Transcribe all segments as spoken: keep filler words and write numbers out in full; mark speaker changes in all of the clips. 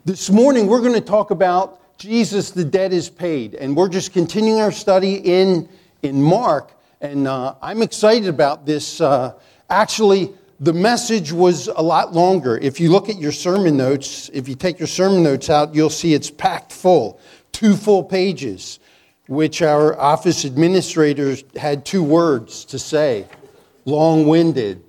Speaker 1: This morning, we're going to talk about Jesus, the debt is paid. And we're just continuing our study in, in Mark. And uh, I'm excited about this. Uh, actually, the message was a lot longer. If you look at your sermon notes, if you take your sermon notes out, you'll see it's packed full. Two full pages, which our office administrators had two words to say. Long-winded.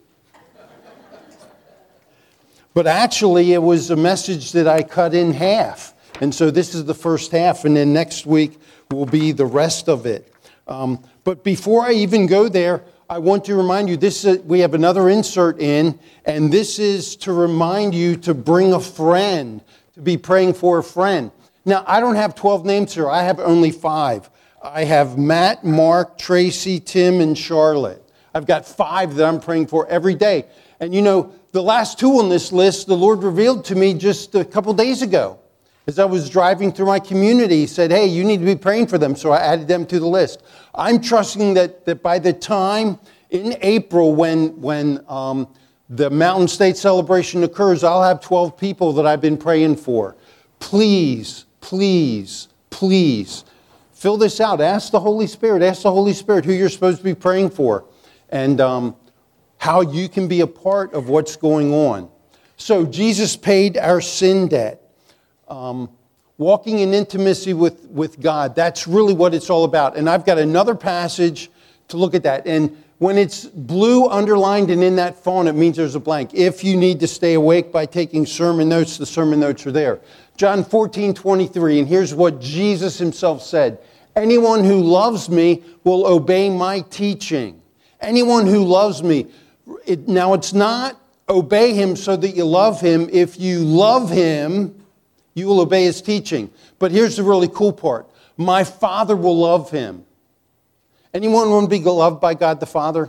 Speaker 1: But actually, it was a message that I cut in half. And so this is the first half, and then next week will be the rest of it. Um, but before I even go there, I want to remind you, this is, we have another insert in, and this is to remind you to bring a friend, to be praying for a friend. Now, I don't have twelve names here. I have only five. I have Matt, Mark, Tracy, Tim, and Charlotte. I've got five that I'm praying for every day. And you know, the last two on this list, the Lord revealed to me just a couple days ago. As I was driving through my community, He said, hey, you need to be praying for them. So I added them to the list. I'm trusting that, that by the time in April when, when um, the Mountain State celebration occurs, I'll have twelve people that I've been praying for. Please, please, please, fill this out. Ask the Holy Spirit. Ask the Holy Spirit who you're supposed to be praying for. And um, how you can be a part of what's going on. So Jesus paid our sin debt. Um, walking in intimacy with, with God, that's really what it's all about. And I've got another passage to look at that. And when it's blue underlined and in that font, it means there's a blank. If you need to stay awake by taking sermon notes, the sermon notes are there. John fourteen twenty-three, and here's what Jesus Himself said. Anyone who loves me will obey my teaching. Anyone who loves me. It, now, it's not obey Him so that you love Him. If you love Him, you will obey His teaching. But here's the really cool part. My Father will love him. Anyone want to be loved by God the Father?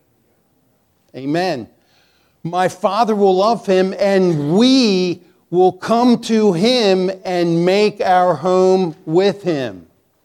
Speaker 1: Amen. My Father will love him, and we will come to Him and make our home with Him.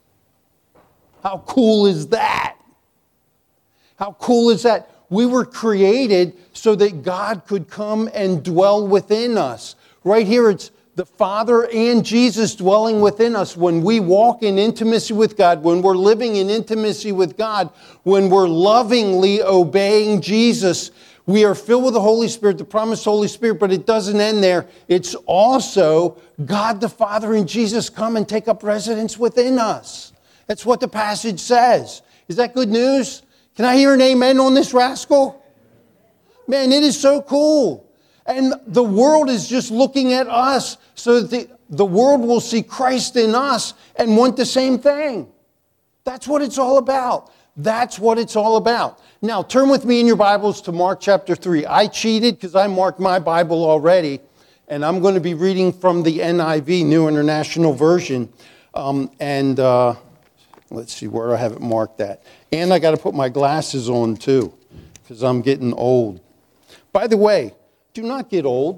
Speaker 1: How cool is that? How cool is that? We were created so that God could come and dwell within us. Right here, it's the Father and Jesus dwelling within us. When we walk in intimacy with God, when we're living in intimacy with God, when we're lovingly obeying Jesus, we are filled with the Holy Spirit, the promised Holy Spirit, but it doesn't end there. It's also God the Father and Jesus come and take up residence within us. That's what the passage says. Is that good news? Can I hear an amen on this rascal? Man, it is so cool. And the world is just looking at us so that the, the world will see Christ in us and want the same thing. That's what it's all about. That's what it's all about. Now, turn with me in your Bibles to Mark chapter three. I cheated because I marked my Bible already, and I'm going to be reading from the N I V, New International Version. Um, and uh, let's see where I have it marked at. And I got to put my glasses on too, because I'm getting old. By the way, do not get old.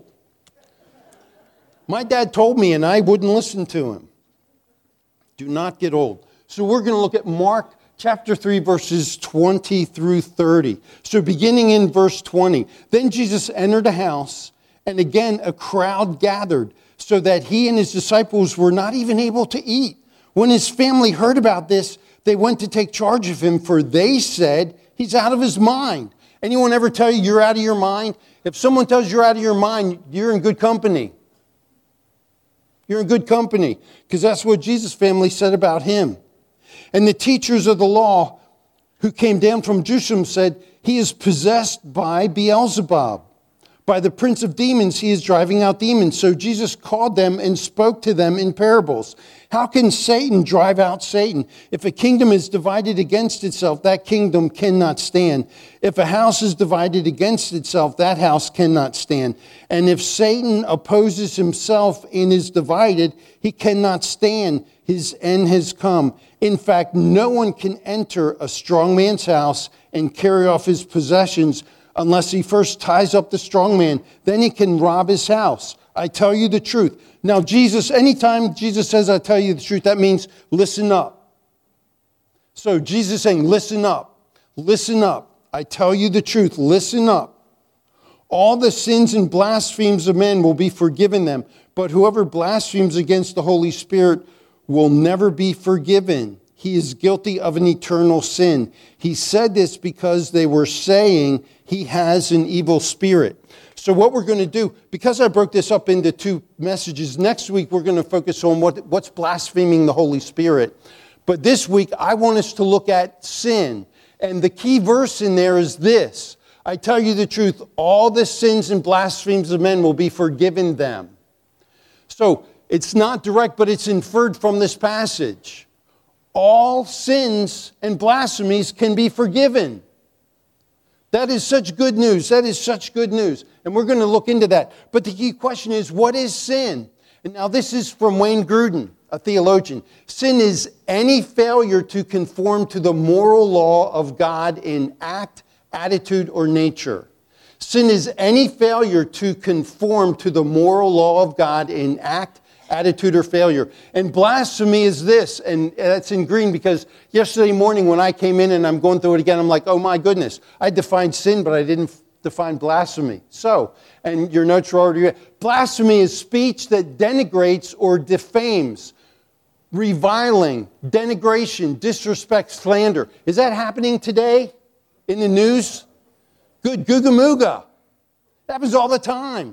Speaker 1: My dad told me, and I wouldn't listen to him. Do not get old. So we're going to look at Mark chapter three, verses twenty through thirty. So beginning in verse twenty. Then Jesus entered a house, and again a crowd gathered, so that he and his disciples were not even able to eat. When his family heard about this, they went to take charge of him, for they said, he's out of his mind. Anyone ever tell you you're out of your mind? If someone tells you you're out of your mind, you're in good company. You're in good company, because that's what Jesus' family said about him. And the teachers of the law who came down from Jerusalem said, he is possessed by Beelzebub. By the prince of demons, he is driving out demons. So Jesus called them and spoke to them in parables. How can Satan drive out Satan? If a kingdom is divided against itself, that kingdom cannot stand. If a house is divided against itself, that house cannot stand. And if Satan opposes himself and is divided, he cannot stand. His end has come. In fact, no one can enter a strong man's house and carry off his possessions unless he first ties up the strong man. Then he can rob his house. I tell you the truth. Now, Jesus, anytime Jesus says, I tell you the truth, that means listen up. So Jesus saying, listen up, listen up. I tell you the truth, listen up. All the sins and blasphemies of men will be forgiven them, But whoever blasphemes against the Holy Spirit will never be forgiven. He is guilty of an eternal sin. He said this because they were saying he has an evil spirit. So what we're going to do, because I broke this up into two messages, next week we're going to focus on what, what's blaspheming the Holy Spirit. But this week I want us to look at sin. And the key verse in there is this. I tell you the truth, all the sins and blasphemies of men will be forgiven them. So it's not direct, but it's inferred from this passage. All sins and blasphemies can be forgiven. That is such good news. That is such good news. And we're going to look into that. But the key question is, what is sin? And now this is from Wayne Grudem, a theologian. Sin is any failure to conform to the moral law of God in act, attitude, or nature. Sin is any failure to conform to the moral law of God in act, attitude, or failure. And blasphemy is this, and that's in green because yesterday morning when I came in and I'm going through it again, I'm like, oh my goodness, I defined sin, but I didn't define blasphemy. So, and your notes are already, blasphemy is speech that denigrates or defames, reviling, denigration, disrespect, slander. Is that happening today in the news? Good, googa-mooga. It happens all the time.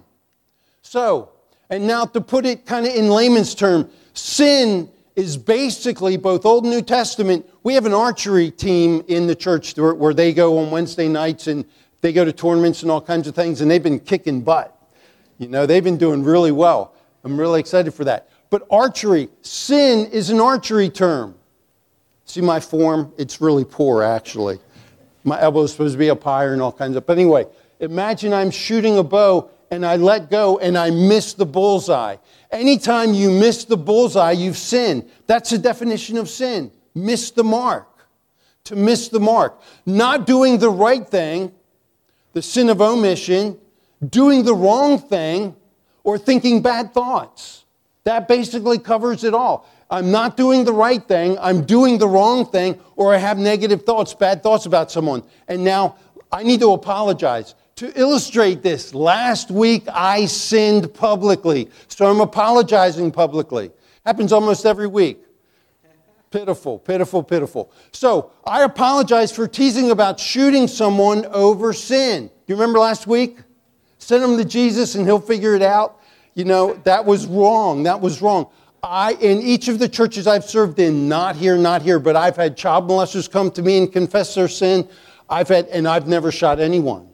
Speaker 1: So, and now to put it kind of in layman's term, sin is basically both Old and New Testament. We have an archery team in the church where, where they go on Wednesday nights and they go to tournaments and all kinds of things, and they've been kicking butt. You know, they've been doing really well. I'm really excited for that. But archery, sin is an archery term. See my form? It's really poor, actually. My elbow is supposed to be up higher and all kinds of... But anyway, imagine I'm shooting a bow and I let go and I miss the bullseye. Anytime you miss the bullseye, you've sinned. That's the definition of sin. Miss the mark. To miss the mark. Not doing the right thing, the sin of omission, doing the wrong thing, or thinking bad thoughts. That basically covers it all. I'm not doing the right thing, I'm doing the wrong thing, or I have negative thoughts, bad thoughts about someone. And now I need to apologize. To illustrate this, last week I sinned publicly, so I'm apologizing publicly. Happens almost every week. Pitiful, pitiful, pitiful. So I apologize for teasing about shooting someone over sin. You remember last week? Send him to Jesus and he'll figure it out. You know, that was wrong. That was wrong. I, in each of the churches I've served in, not here, not here, but I've had child molesters come to me and confess their sin. I've had, and I've never shot anyone.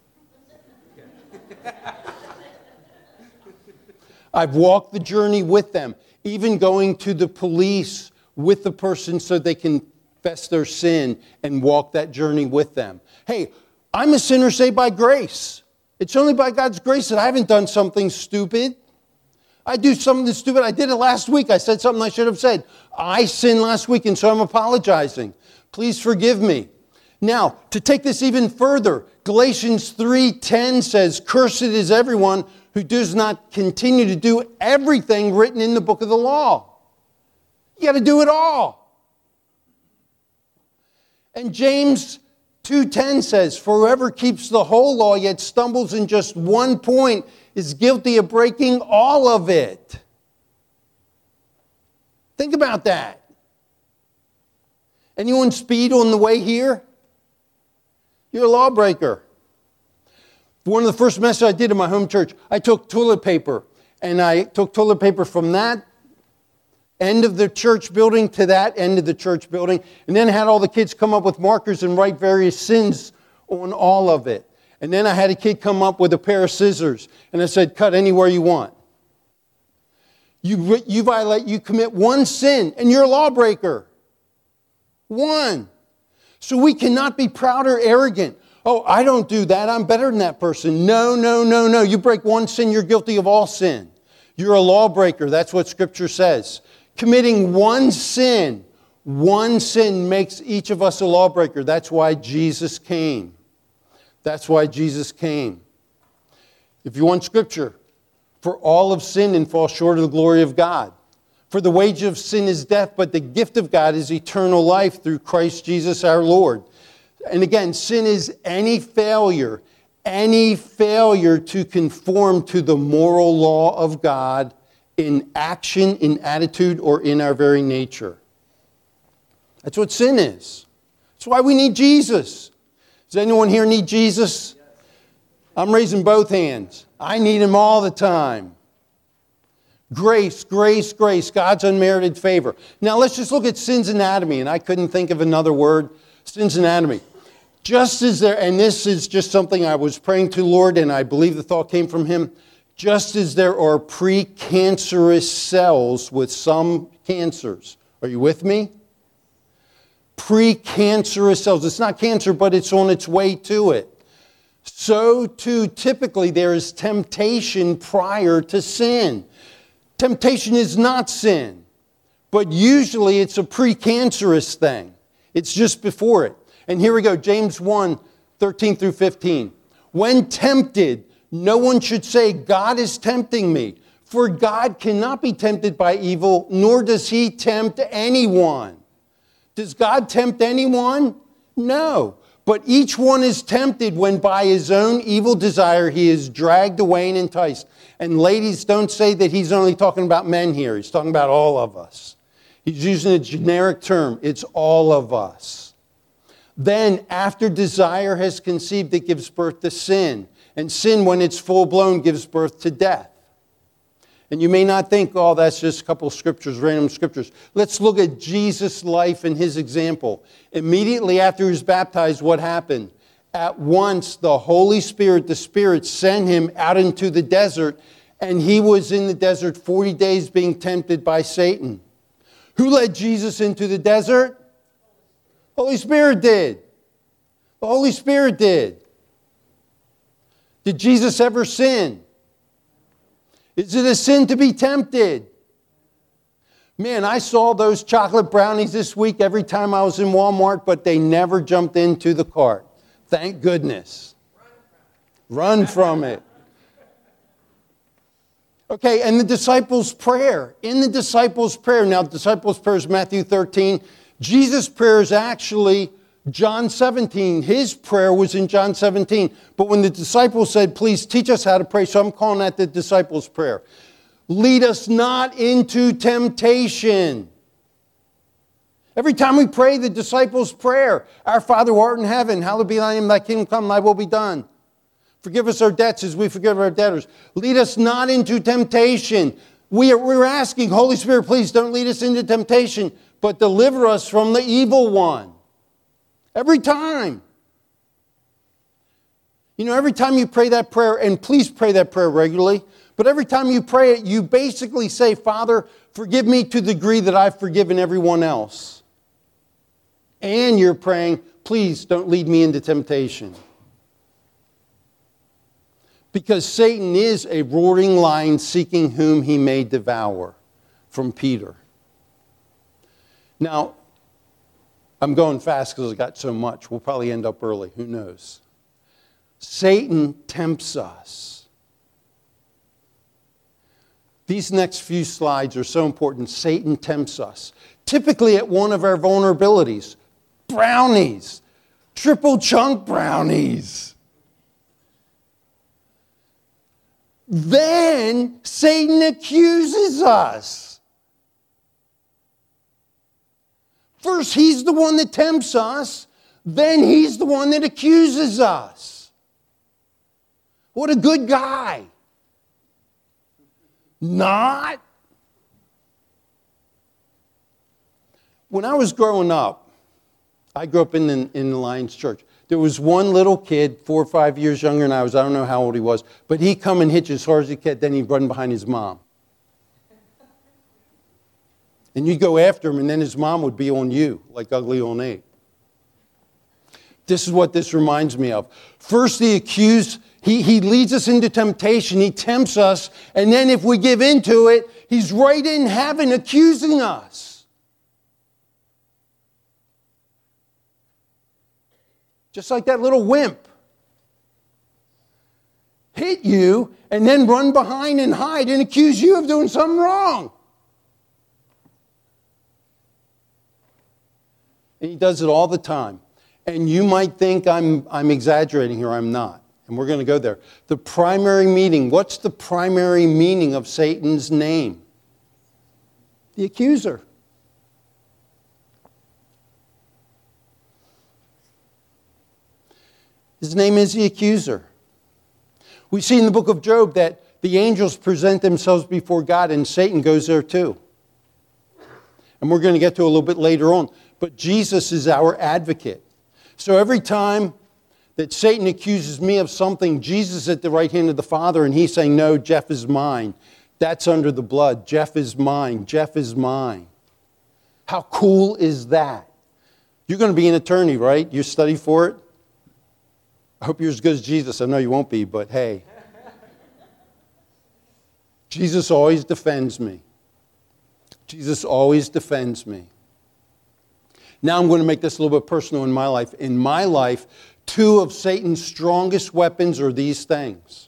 Speaker 1: I've walked the journey with them, even going to the police with the person so they can confess their sin and walk that journey with them. Hey, I'm a sinner saved by grace. It's only by God's grace that I haven't done something stupid. I do something stupid. I did it last week. I said something I should have said. I sinned last week, and so I'm apologizing. Please forgive me. Now, to take this even further, Galatians three ten says, "Cursed is everyone who does not continue to do everything written in the book of the law." You got to do it all. And James two ten says, "For whoever keeps the whole law yet stumbles in just one point is guilty of breaking all of it." Think about that. Anyone speed on the way here? You're a lawbreaker. One of the first messages I did in my home church, I took toilet paper, and I took toilet paper from that end of the church building to that end of the church building, and then had all the kids come up with markers and write various sins on all of it. And then I had a kid come up with a pair of scissors, and I said, cut anywhere you want. You, you violate, you commit one sin, and you're a lawbreaker. One. So we cannot be proud or arrogant. Oh, I don't do that. I'm better than that person. No, no, no, no. You break one sin, you're guilty of all sin. You're a lawbreaker. That's what Scripture says. Committing one sin, one sin makes each of us a lawbreaker. That's why Jesus came. That's why Jesus came. If you want Scripture, for all have sinned and fall short of the glory of God. For the wage of sin is death, but the gift of God is eternal life through Christ Jesus our Lord. And again, sin is any failure, any failure to conform to the moral law of God in action, in attitude, or in our very nature. That's what sin is. That's why we need Jesus. Does anyone here need Jesus? I'm raising both hands. I need Him all the time. Grace, grace, grace, God's unmerited favor. Now let's just look at sin's anatomy, and I couldn't think of another word. Sin's anatomy. Just as there, and this is just something I was praying to, Lord, and I believe the thought came from Him. Just as there are precancerous cells with some cancers. Are you with me? Precancerous cells. It's not cancer, but it's on its way to it. So too, typically, there is temptation prior to sin. Temptation is not sin, but usually it's a precancerous thing. It's just before it. And here we go, James one, thirteen through fifteen. When tempted, no one should say, God is tempting me. For God cannot be tempted by evil, nor does He tempt anyone. Does God tempt anyone? No. But each one is tempted when by his own evil desire he is dragged away and enticed. And ladies, don't say that he's only talking about men here. He's talking about all of us. He's using a generic term. It's all of us. Then, after desire has conceived, it gives birth to sin. And sin, when it's full-blown, gives birth to death. And you may not think, oh, that's just a couple of scriptures, random scriptures. Let's look at Jesus' life and His example. Immediately after He was baptized, what happened? At once, the Holy Spirit, the Spirit, sent Him out into the desert, and He was in the desert forty days being tempted by Satan. Who led Jesus into the desert? Holy Spirit did. The Holy Spirit did. Did Jesus ever sin? Is it a sin to be tempted? Man, I saw those chocolate brownies this week every time I was in Walmart, but they never jumped into the cart. Thank goodness. Run from it. Okay, and the disciples' prayer. In the disciples' prayer, now the disciples' prayer is Matthew thirteen. Jesus' prayer is actually John seventeen. His prayer was in John seventeen. But when the disciples said, please teach us how to pray, so I'm calling that the disciples' prayer. Lead us not into temptation. Every time we pray the disciples' prayer, our Father who art in heaven, hallowed be thy name, thy kingdom come, thy will be done. Forgive us our debts as we forgive our debtors. Lead us not into temptation. We are, we're asking, Holy Spirit, please don't lead us into temptation, but deliver us from the evil one. Every time. You know, every time you pray that prayer, and please pray that prayer regularly, but every time you pray it, you basically say, Father, forgive me to the degree that I've forgiven everyone else. And you're praying, please don't lead me into temptation. Because Satan is a roaring lion seeking whom he may devour, from Peter. Now, I'm going fast because I got so much. We'll probably end up early. Who knows? Satan tempts us. These next few slides are so important. Satan tempts us. Typically at one of our vulnerabilities. Brownies. Triple chunk brownies. Then Satan accuses us. First, he's the one that tempts us. Then he's the one that accuses us. What a good guy. Not. When I was growing up, I grew up in the, in the Lions Church. There was one little kid, four or five years younger than I was. I don't know how old he was. But he'd come and hitch as hard as he could. Then he'd run behind his mom. And you'd go after him, and then his mom would be on you, like ugly on eight. This is what this reminds me of. First, the accused, he, he leads us into temptation. He tempts us. And then if we give into it, he's right in heaven accusing us. Just like that little wimp. Hit you and then run behind and hide and accuse you of doing something wrong. And he does it all the time. And you might think I'm, I'm exaggerating here. I'm not. And we're going to go there. The primary meaning. What's the primary meaning of Satan's name? The accuser. His name is the accuser. We see in the book of Job that the angels present themselves before God and Satan goes there too. And we're going to get to it a little bit later on. But Jesus is our advocate. So every time that Satan accuses me of something, Jesus is at the right hand of the Father and he's saying, no, Jeff is mine. That's under the blood. Jeff is mine. Jeff is mine. How cool is that? You're going to be an attorney, right? You study for it? I hope you're as good as Jesus. I know you won't be, but hey. Jesus always defends me. Jesus always defends me. Now I'm going to make this a little bit personal in my life. In my life, two of Satan's strongest weapons are these things.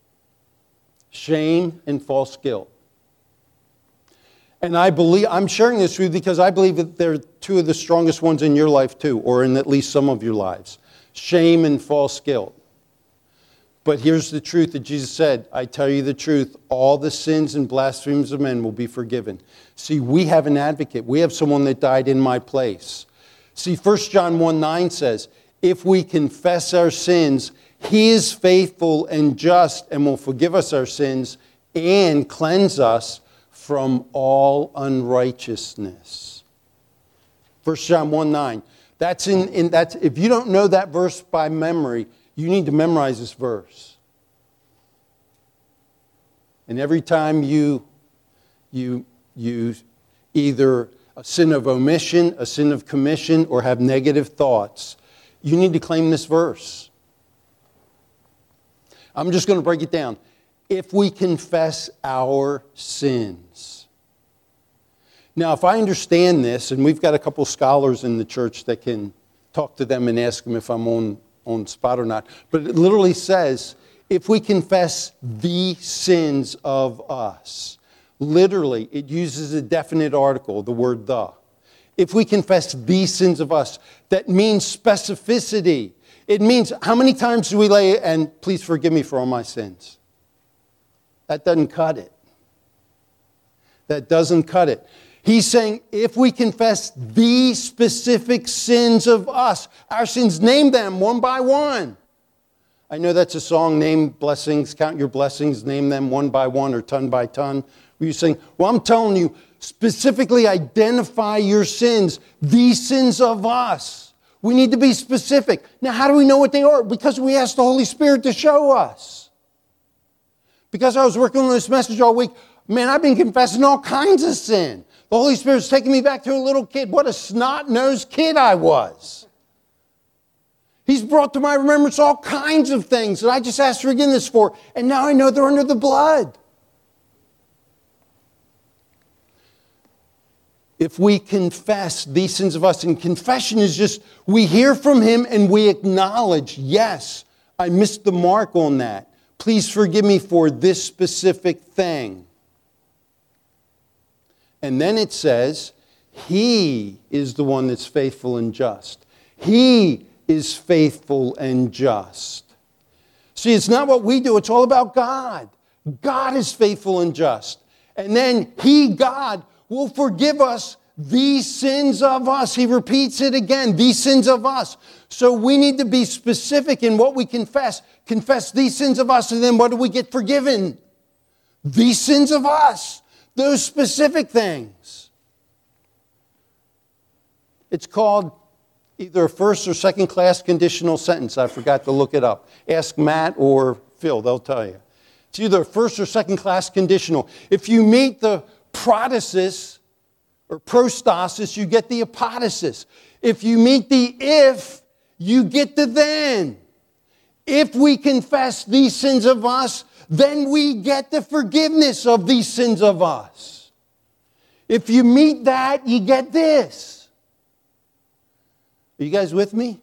Speaker 1: Shame and false guilt. And I believe, I'm sharing this with you because I believe that they're two of the strongest ones in your life too, or in at least some of your lives. Shame and false guilt. But here's the truth that Jesus said, I tell you the truth, all the sins and blasphemies of men will be forgiven. See, we have an advocate. We have someone that died in my place. See, First John one nine says, if we confess our sins, he is faithful and just and will forgive us our sins and cleanse us from all unrighteousness. First John one nine. That's in, in that's if you don't know that verse by memory, you need to memorize this verse. And every time you you you either a sin of omission, a sin of commission, or have negative thoughts, you need to claim this verse. I'm just going to break it down. If we confess our sins. Now, if I understand this, and we've got a couple scholars in the church that can talk to them and ask them if I'm on, on spot or not. But it literally says, if we confess the sins of us. Literally, it uses a definite article, the word the. If we confess the sins of us, that means specificity. It means how many times do we lay, and please forgive me for all my sins. That doesn't cut it. That doesn't cut it. He's saying if we confess the specific sins of us, our sins, name them one by one. I know that's a song, name blessings, count your blessings, name them one by one or ton by ton. Where you saying, well, I'm telling you, specifically identify your sins, these sins of us. We need to be specific. Now, how do we know what they are? Because we asked the Holy Spirit to show us. Because I was working on this message all week, man, I've been confessing all kinds of sin. The Holy Spirit's taking me back to a little kid. What a snot-nosed kid I was. He's brought to my remembrance all kinds of things that I just asked forgiveness for, and now I know they're under the blood. If we confess these sins of us, and confession is just, we hear from Him and we acknowledge, yes, I missed the mark on that. Please forgive me for this specific thing. And then it says, He is the one that's faithful and just. He is faithful and just. See, it's not what we do. It's all about God. God is faithful and just. And then He, God, will forgive us these sins of us. He repeats it again, these sins of us. So we need to be specific in what we confess. Confess these sins of us, and then what do we get forgiven? These sins of us. Those specific things. It's called either a first or second class conditional sentence. I forgot to look it up. Ask Matt or Phil, they'll tell you. It's either a first or second class conditional. If you meet the protasis or prostasis, you get the apodosis. If you meet the if, you get the then. If we confess these sins of us, then we get the forgiveness of these sins of us. If you meet that, you get this. Are you guys with me?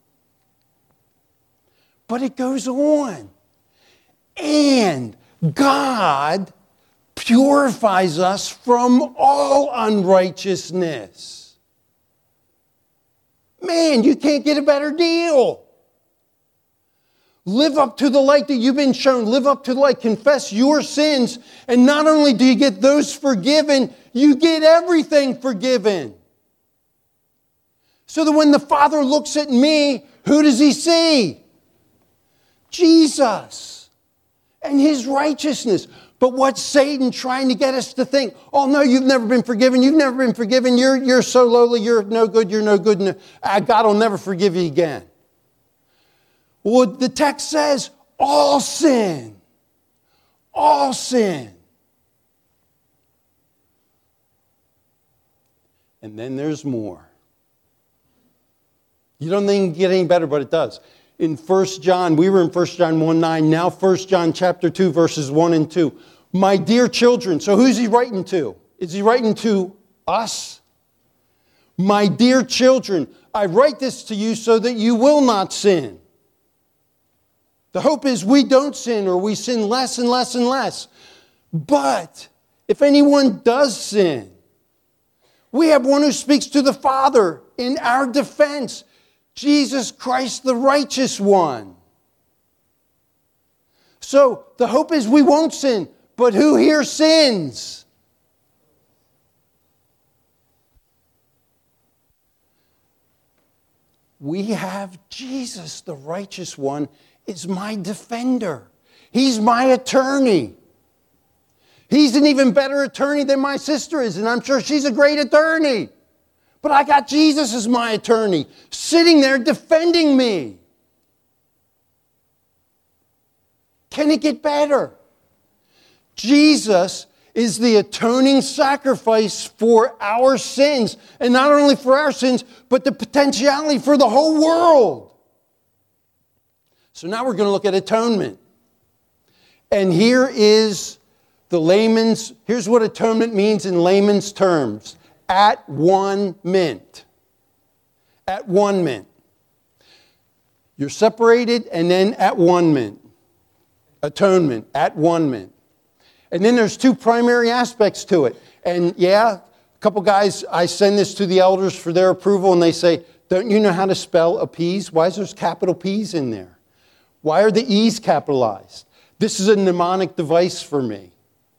Speaker 1: But it goes on. And God purifies us from all unrighteousness. Man, you can't get a better deal. Live up to the light that you've been shown. Live up to the light. Confess your sins. And not only do you get those forgiven, you get everything forgiven. So that when the Father looks at me, who does he see? Jesus and his righteousness. But what's Satan trying to get us to think? Oh, no, you've never been forgiven. You've never been forgiven. You're, you're so lowly. You're no good. You're no good. No, uh, God will never forgive you again. Well, the text says all sin. All sin. And then there's more. You don't think it can get any better, but it does. In First John, we were in First John one nine, now First John chapter two, verses one and two. My dear children, so who's he writing to? Is he writing to us? My dear children, I write this to you so that you will not sin. The hope is we don't sin, or we sin less and less and less. But if anyone does sin, we have one who speaks to the Father in our defense, Jesus Christ, the righteous one. So the hope is we won't sin, but who here sins? We have Jesus, the righteous one, is my defender. He's my attorney. He's an even better attorney than my sister is, and I'm sure she's a great attorney. But I got Jesus as my attorney, sitting there defending me. Can it get better? Jesus is the atoning sacrifice for our sins. And not only for our sins, but the potentiality for the whole world. So now we're going to look at atonement. And here is the layman's, here's what atonement means in layman's terms. At one mint. At one mint. You're separated and then at one mint. Atonement, at one mint. And then there's two primary aspects to it. And yeah, a couple guys, I send this to the elders for their approval, and they say, don't you know how to spell appease? Why is there capital P's in there? Why are the E's capitalized? This is a mnemonic device for me.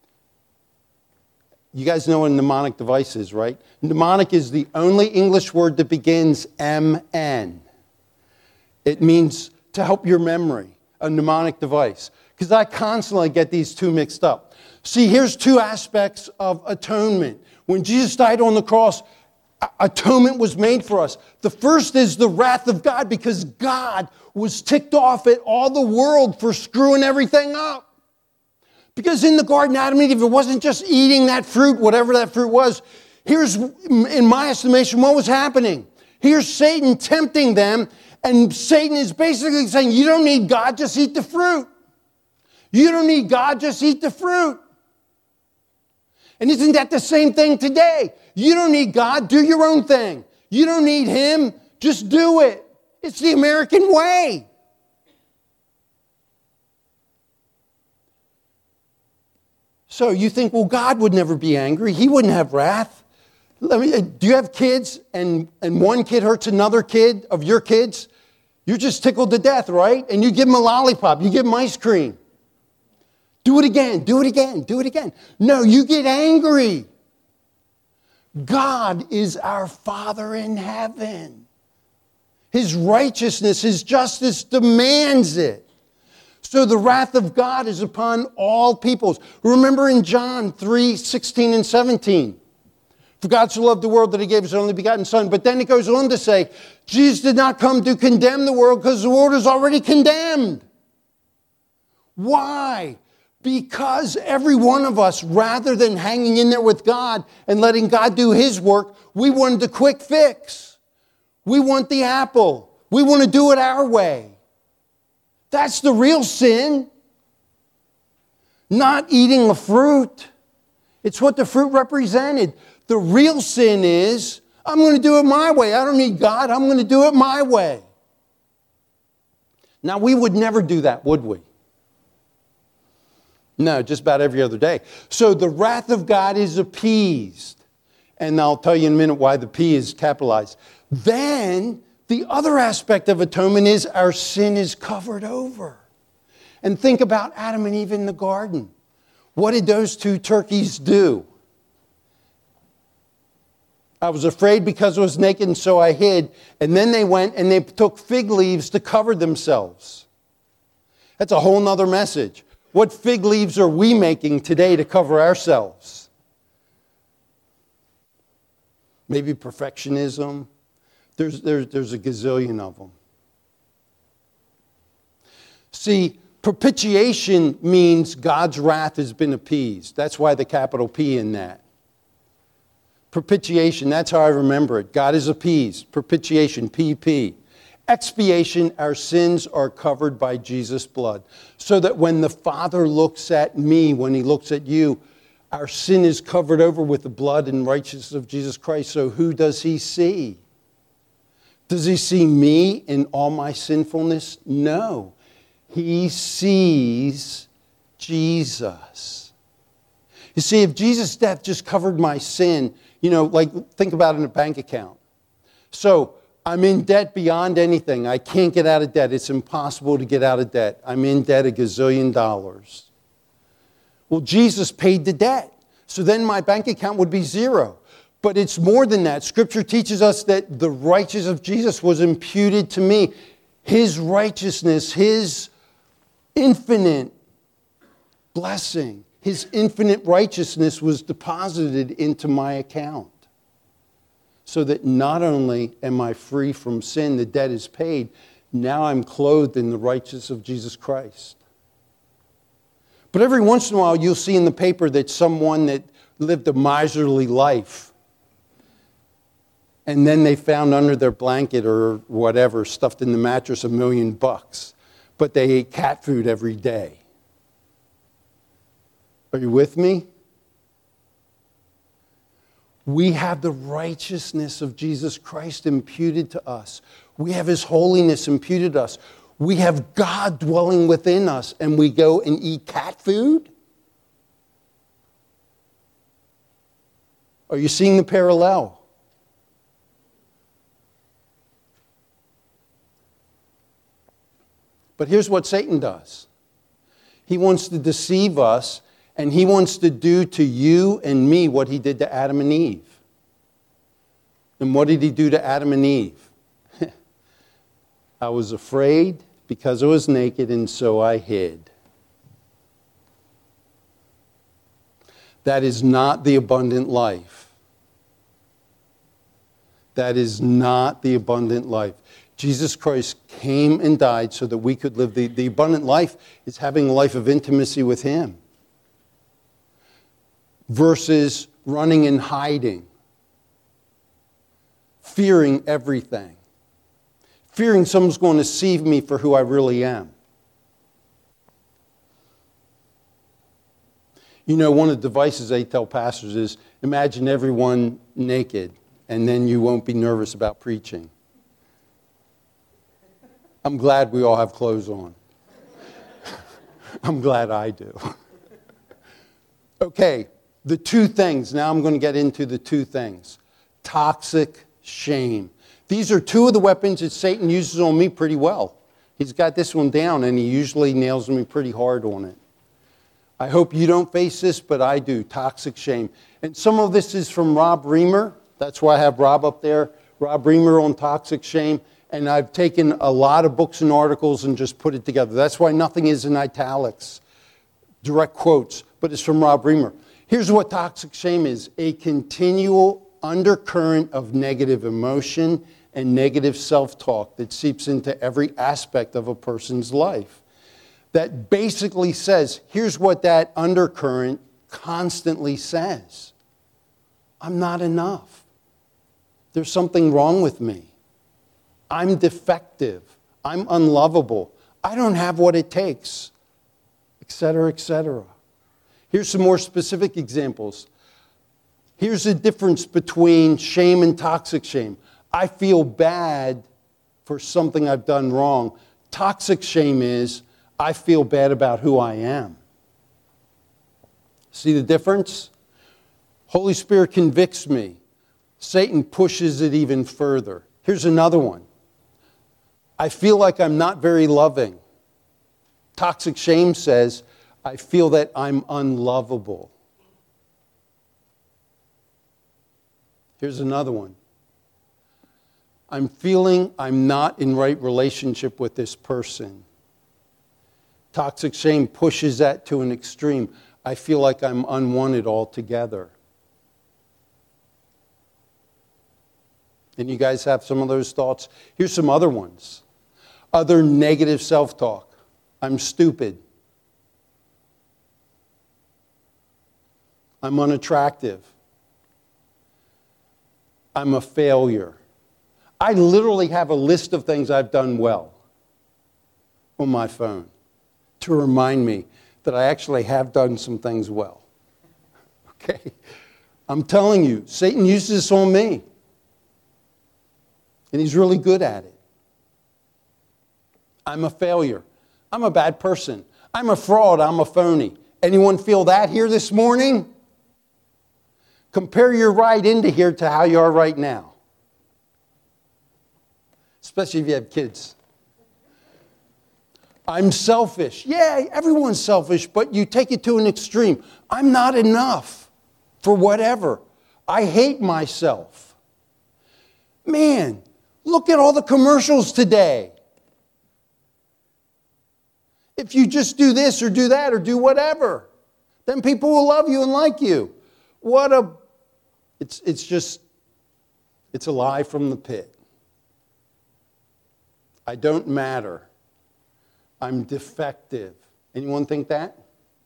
Speaker 1: You guys know what a mnemonic device is, right? Mnemonic is the only English word that begins M N. It means to help your memory, a mnemonic device. Because I constantly get these two mixed up. See, here's two aspects of atonement. When Jesus died on the cross, atonement was made for us. The first is the wrath of God, because God was ticked off at all the world for screwing everything up. Because in the garden, Adam and Eve, it wasn't just eating that fruit, whatever that fruit was. Here's, in my estimation, what was happening. Here's Satan tempting them, and Satan is basically saying, you don't need God, just eat the fruit. You don't need God, just eat the fruit. And isn't that the same thing today? You don't need God, do your own thing. You don't need Him, just do it. It's the American way. So you think, well, God would never be angry. He wouldn't have wrath. Let me, do you have kids and, and one kid hurts another kid of your kids? You're just tickled to death, right? And you give them a lollipop. You give them ice cream. Do it again, do it again, do it again. No, you get angry. God is our Father in heaven. His righteousness, His justice demands it. So the wrath of God is upon all peoples. Remember in John three, sixteen and seventeen. For God so loved the world that He gave His only begotten Son. But then it goes on to say, Jesus did not come to condemn the world because the world is already condemned. Why? Because every one of us, rather than hanging in there with God and letting God do His work, we wanted the quick fix. We want the apple. We want to do it our way. That's the real sin. Not eating the fruit. It's what the fruit represented. The real sin is, I'm going to do it my way. I don't need God. I'm going to do it my way. Now, we would never do that, would we? No, just about every other day. So the wrath of God is appeased. And I'll tell you in a minute why the P is capitalized. Then The other aspect of atonement is our sin is covered over. And think about Adam and Eve in the garden. What did those two turkeys do? I was afraid because I was naked, and so I hid. And then they went and they took fig leaves to cover themselves. That's a whole nother message. What fig leaves are we making today to cover ourselves? Maybe perfectionism. There's, there's, there's a gazillion of them. See, propitiation means God's wrath has been appeased. That's why the capital P in that. Propitiation, that's how I remember it. God is appeased. Propitiation, P P. Expiation, our sins are covered by Jesus' blood. So that when the Father looks at me, when he looks at you, our sin is covered over with the blood and righteousness of Jesus Christ. So who does he see? Does he see me in all my sinfulness? No. He sees Jesus. You see, if Jesus' death just covered my sin, you know, like think about it in a bank account. So I'm in debt beyond anything. I can't get out of debt. It's impossible to get out of debt. I'm in debt a gazillion dollars. Well, Jesus paid the debt. So then my bank account would be zero. But it's more than that. Scripture teaches us that the righteousness of Jesus was imputed to me. His righteousness, his infinite blessing, his infinite righteousness was deposited into my account. So that not only am I free from sin, the debt is paid, now I'm clothed in the righteousness of Jesus Christ. But every once in a while you'll see in the paper that someone that lived a miserly life, and then they found under their blanket or whatever, stuffed in the mattress, a million bucks. But they ate cat food every day. Are you with me? We have the righteousness of Jesus Christ imputed to us. We have his holiness imputed to us. We have God dwelling within us, and we go and eat cat food? Are you seeing the parallel? But here's what Satan does. He wants to deceive us, and he wants to do to you and me what he did to Adam and Eve. And what did he do to Adam and Eve? I was afraid because I was naked, and so I hid. That is not the abundant life. That is not the abundant life. Jesus Christ came and died so that we could live. The, the abundant life is having a life of intimacy with him versus running and hiding, fearing everything, fearing someone's going to see me for who I really am. You know, one of the devices I tell pastors is imagine everyone naked, and then you won't be nervous about preaching. I'm glad we all have clothes on. I'm glad I do. Okay, the two things. Now I'm going to get into the two things. Toxic shame. These are two of the weapons that Satan uses on me pretty well. He's got this one down, and he usually nails me pretty hard on it. I hope you don't face this, but I do. Toxic shame. And some of this is from Rob Reimer. That's why I have Rob up there. Rob Reimer on toxic shame. And I've taken a lot of books and articles and just put it together. That's why nothing is in italics, direct quotes, but it's from Rob Reimer. Here's what toxic shame is: a continual undercurrent of negative emotion and negative self-talk that seeps into every aspect of a person's life. That basically says, here's what that undercurrent constantly says: I'm not enough. There's something wrong with me. I'm defective. I'm unlovable. I don't have what it takes, et cetera, et cetera. Here's some more specific examples. Here's the difference between shame and toxic shame. I feel bad for something I've done wrong. Toxic shame is I feel bad about who I am. See the difference? Holy Spirit convicts me. Satan pushes it even further. Here's another one. I feel like I'm not very loving. Toxic shame says, I feel that I'm unlovable. Here's another one. I'm feeling I'm not in right relationship with this person. Toxic shame pushes that to an extreme. I feel like I'm unwanted altogether. And you guys have some of those thoughts? Here's some other ones. Other negative self-talk. I'm stupid. I'm unattractive. I'm a failure. I literally have a list of things I've done well on my phone to remind me that I actually have done some things well. Okay? I'm telling you, Satan uses this on me. And he's really good at it. I'm a failure. I'm a bad person. I'm a fraud. I'm a phony. Anyone feel that here this morning? Compare your ride into here to how you are right now. Especially if you have kids. I'm selfish. Yeah, everyone's selfish, but you take it to an extreme. I'm not enough for whatever. I hate myself. Man, look at all the commercials today. If you just do this or do that or do whatever, then people will love you and like you. What a, it's, it's just, it's a lie from the pit. I don't matter. I'm defective. Anyone think that?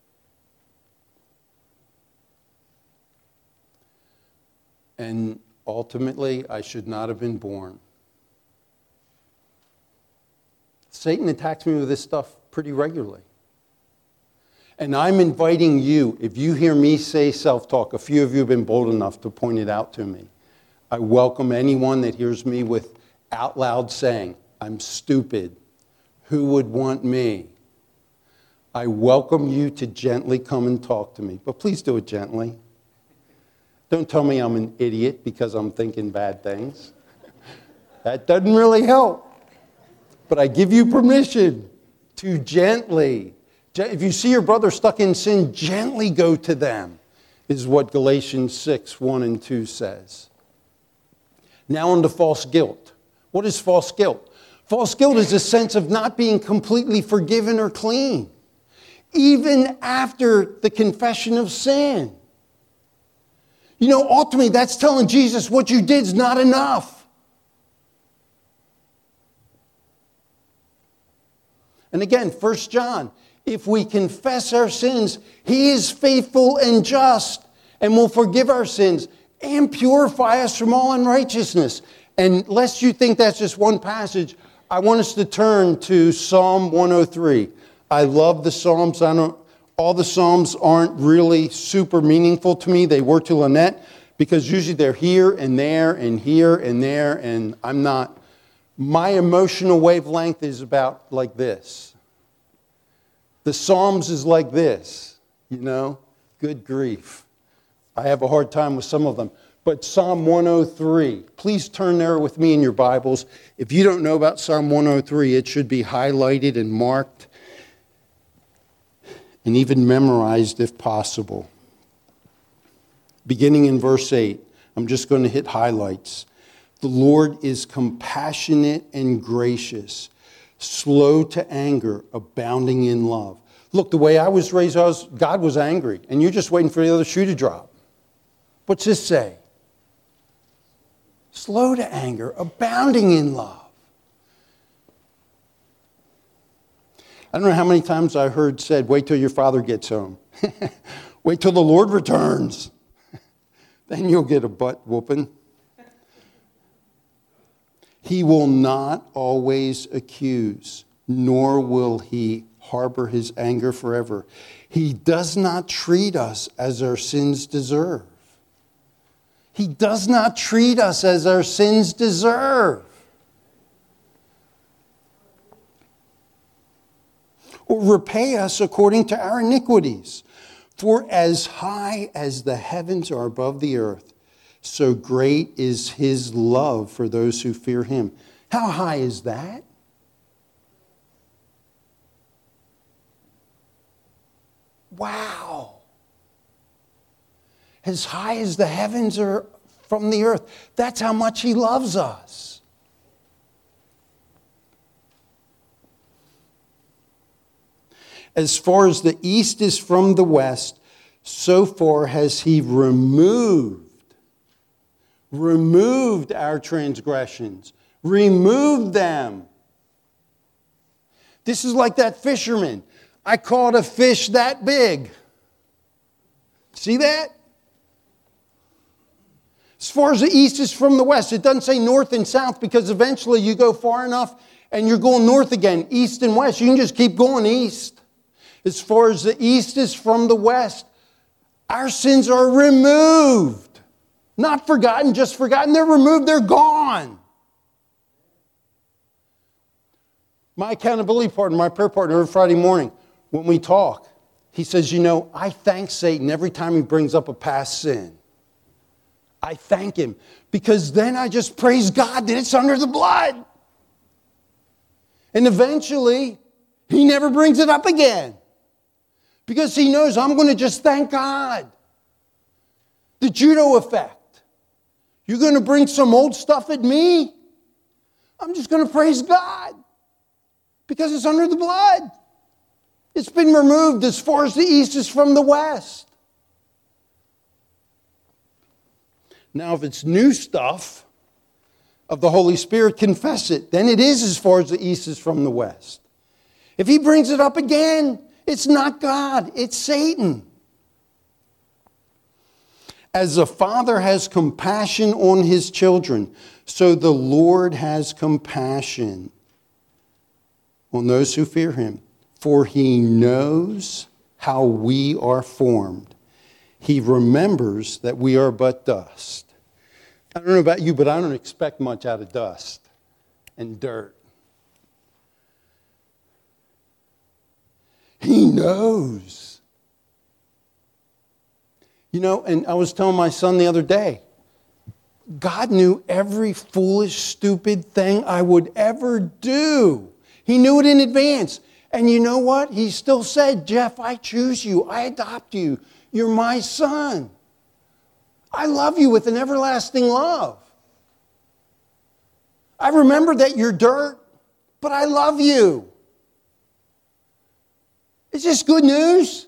Speaker 1: And ultimately, I should not have been born. Satan attacks me with this stuff pretty regularly. And I'm inviting you, if you hear me say self-talk, a few of you have been bold enough to point it out to me. I welcome anyone that hears me with out loud saying, I'm stupid. Who would want me? I welcome you to gently come and talk to me, but please do it gently. Don't tell me I'm an idiot because I'm thinking bad things. That doesn't really help. But I give you permission to gently, if you see your brother stuck in sin, gently go to them, is what Galatians six, one and two says. Now on to false guilt. What is false guilt? False guilt is a sense of not being completely forgiven or clean, even after the confession of sin. You know, ultimately, that's telling Jesus what you did is not enough. And again, First John, if we confess our sins, he is faithful and just and will forgive our sins and purify us from all unrighteousness. And lest you think that's just one passage, I want us to turn to Psalm one oh three. I love the Psalms. I don't, all the Psalms aren't really super meaningful to me. They were to Lynette because usually they're here and there and here and there, and I'm not. My emotional wavelength is about like this. The Psalms is like this, you know? Good grief. I have a hard time with some of them. But Psalm one oh three, please turn there with me in your Bibles. If you don't know about Psalm one oh three, it should be highlighted and marked and even memorized if possible. Beginning in verse eight, I'm just going to hit highlights. The Lord is compassionate and gracious, slow to anger, abounding in love. Look, the way I was raised, I was, God was angry, and you're just waiting for the other shoe to drop. What's this say? Slow to anger, abounding in love. I don't know how many times I heard said, wait till your father gets home. Wait till the Lord returns. Then you'll get a butt whooping. He will not always accuse, nor will he harbor his anger forever. He does not treat us as our sins deserve. He does not treat us as our sins deserve. Or repay us according to our iniquities. For as high as the heavens are above the earth, so great is his love for those who fear him. How high is that? Wow. As high as the heavens are from the earth. That's how much he loves us. As far as the east is from the west, so far has he removed, removed our transgressions, removed them. This is like that fisherman. I caught a fish that big. See that? As far as the east is from the west. It doesn't say north and south because eventually you go far enough and you're going north again, east and west. You can just keep going east. As far as the east is from the west, our sins are removed. Not forgotten, just forgotten. They're removed, they're gone. My accountability partner, my prayer partner, every Friday morning, when we talk, he says, you know, I thank Satan every time he brings up a past sin. I thank him because then I just praise God that it's under the blood. And eventually, he never brings it up again. Because he knows I'm going to just thank God. The judo effect. You're going to bring some old stuff at me? I'm just going to praise God. Because it's under the blood. It's been removed as far as the east is from the west. Now, if it's new stuff of the Holy Spirit, confess it. Then it is as far as the east is from the west. If he brings it up again, it's not God, it's Satan. As the Father has compassion on his children, so the Lord has compassion on those who fear him. For he knows how we are formed. He remembers that we are but dust. I don't know about you, but I don't expect much out of dust and dirt. He knows. You know, and I was telling my son the other day, God knew every foolish, stupid thing I would ever do. He knew it in advance. And you know what? He still said, Jeff, I choose you. I adopt you. You're my son. I love you with an everlasting love. I remember that you're dirt, but I love you. Is this good news?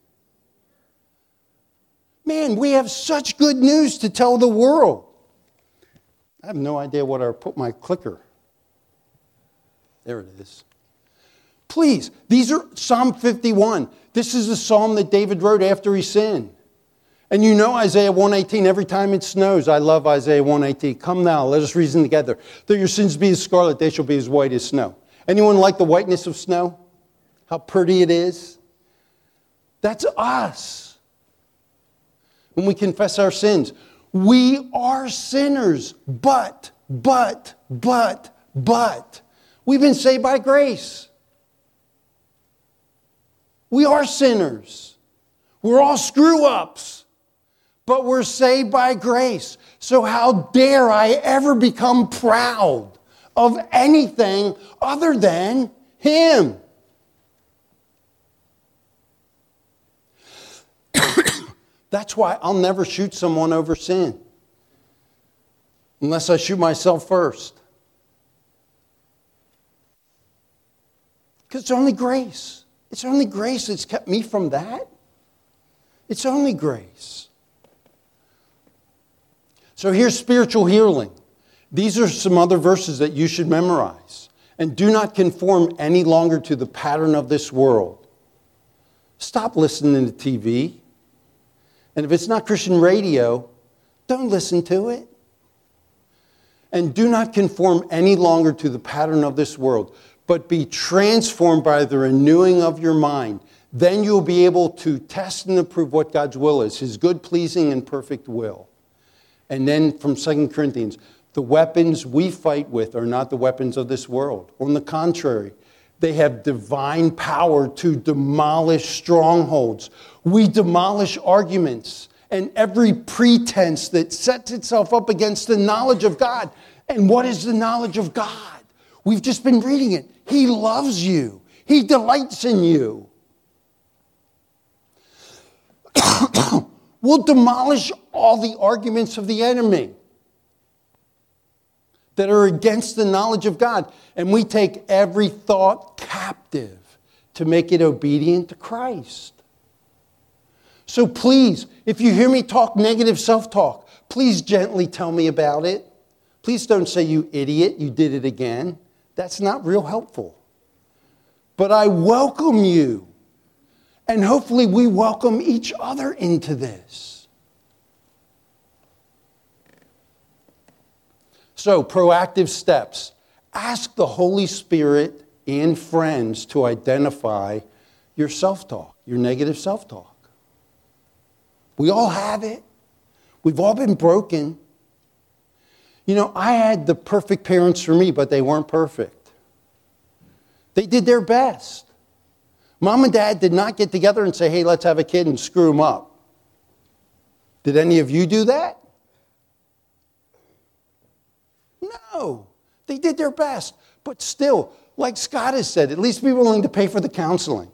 Speaker 1: Man, we have such good news to tell the world. I have no idea what I put my clicker. There it is. Please, these are Psalm fifty-one. This is the psalm that David wrote after he sinned. And you know Isaiah one eighteen, every time it snows, I love Isaiah one eighteen. Come now, let us reason together. Though your sins be as scarlet, they shall be as white as snow. Anyone like the whiteness of snow? How pretty it is? That's us. When we confess our sins, we are sinners, but, but, but, but, we've been saved by grace. We are sinners. We're all screw-ups, but we're saved by grace. So how dare I ever become proud of anything other than him? That's why I'll never shoot someone over sin. Unless I shoot myself first. Because it's only grace. It's only grace that's kept me from that. It's only grace. So here's spiritual healing. These are some other verses that you should memorize. And do not conform any longer to the pattern of this world. Stop listening to T V. And if it's not Christian radio, don't listen to it. And do not conform any longer to the pattern of this world, but be transformed by the renewing of your mind. Then you'll be able to test and approve what God's will is, his good, pleasing, and perfect will. And then from Second Corinthians, the weapons we fight with are not the weapons of this world. On the contrary, they have divine power to demolish strongholds. We demolish arguments and every pretense that sets itself up against the knowledge of God. And what is the knowledge of God? We've just been reading it. He loves you. He delights in you. We'll demolish all the arguments of the enemy that are against the knowledge of God. And we take every thought captive to make it obedient to Christ. So please, if you hear me talk negative self-talk, please gently tell me about it. Please don't say, you idiot, you did it again. That's not real helpful. But I welcome you. And hopefully we welcome each other into this. So, proactive steps. Ask the Holy Spirit and friends to identify your self-talk, your negative self-talk. We all have it. We've all been broken. You know, I had the perfect parents for me, but they weren't perfect. They did their best. Mom and Dad did not get together and say, hey, let's have a kid and screw them up. Did any of you do that? No. They did their best. But still, like Scott has said, at least be willing to pay for the counseling.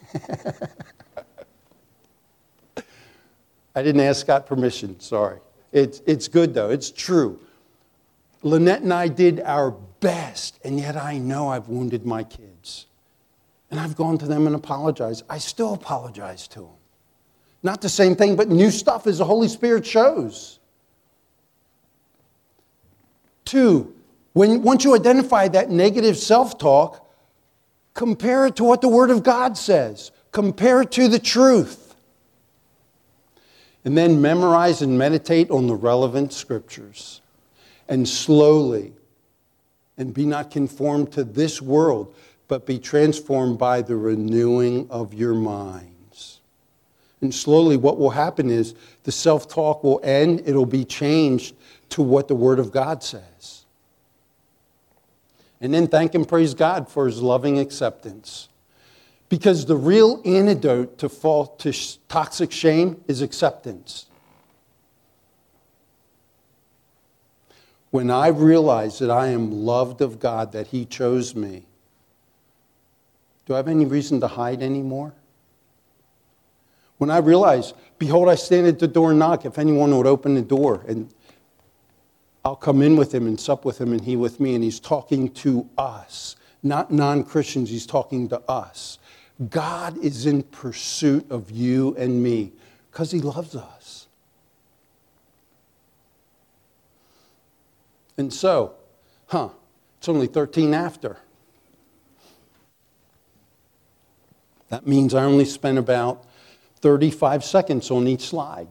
Speaker 1: I didn't ask Scott permission, sorry. It's, it's good, though. It's true. Lynette and I did our best, and yet I know I've wounded my kids. And I've gone to them and apologized. I still apologize to them. Not the same thing, but new stuff as the Holy Spirit shows. Two, when, once you identify that negative self-talk, compare it to what the Word of God says. Compare it to the truth. And then memorize and meditate on the relevant scriptures. And slowly, and be not conformed to this world, but be transformed by the renewing of your minds. And slowly what will happen is the self-talk will end. It'll be changed to what the Word of God says. And then thank and praise God for His loving acceptance. Because the real antidote to fall to sh- toxic shame is acceptance. When I realize that I am loved of God, that He chose me, do I have any reason to hide anymore? When I realize, behold, I stand at the door and knock, if anyone would open the door, and I'll come in with him and sup with him and he with me, and He's talking to us, not non-Christians, He's talking to us. God is in pursuit of you and me because He loves us. And so, huh, it's only thirteen after. That means I only spent about thirty-five seconds on each slide.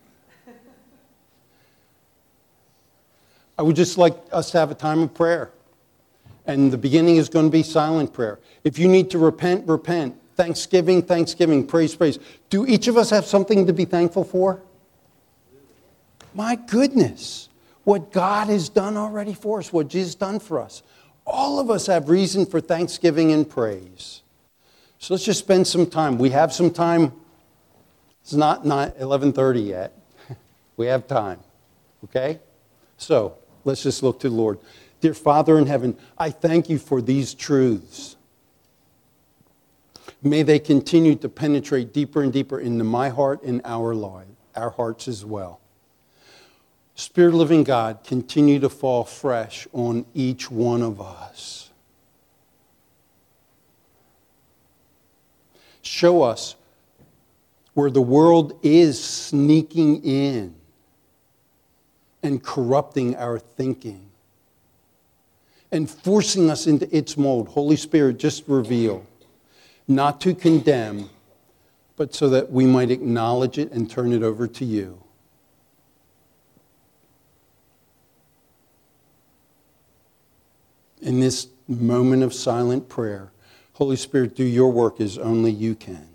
Speaker 1: I would just like us to have a time of prayer. And the beginning is going to be silent prayer. If you need to repent, repent. Thanksgiving, thanksgiving, praise, praise. Do each of us have something to be thankful for? My goodness. What God has done already for us, what Jesus has done for us. All of us have reason for thanksgiving and praise. So let's just spend some time. We have some time. It's not eleven thirty yet. We have time. Okay? So let's just look to the Lord. Dear Father in heaven, I thank You for these truths. May they continue to penetrate deeper and deeper into my heart and our life, our hearts as well. Spirit of living God, continue to fall fresh on each one of us. Show us where the world is sneaking in and corrupting our thinking and forcing us into its mold. Holy Spirit, just reveal. Not to condemn, but so that we might acknowledge it and turn it over to You. In this moment of silent prayer, Holy Spirit, do Your work as only You can.